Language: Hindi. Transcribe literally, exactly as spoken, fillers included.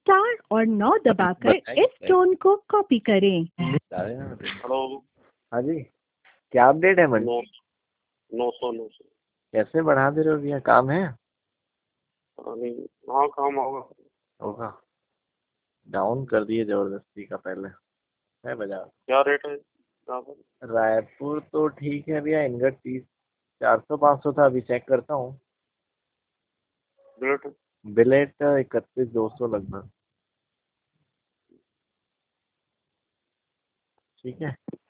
स्टार और नौ दबाकर इस टोन को कॉपी करें। हेलो। हाँ जी, क्या अपडेट है मंडी? नौ नौ सौ नौ सौ कैसे बढ़ा दे रहे हो भैया, काम है? अरे हाँ, काम होगा। होगा, डाउन कर दिए जबरदस्ती का पहले है बाजार। क्या रेट है यहाँ पर? रायपुर तो ठीक है भैया, इनगट तीस चार सौ पाँच सौ था, अभी चेक करता हूँ। रेट बिलेट इकतीस दो सौ लगभग। ठीक है।